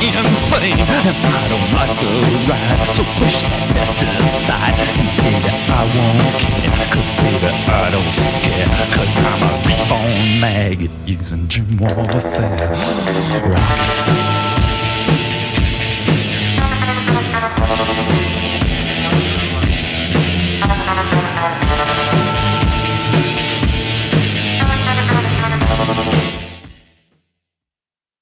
insane, and I don't like the ride. So push that mess to the side, and baby, I won't care, 'cause baby, I don't scare, 'cause I'm a reborn maggot using gym warfare. Right.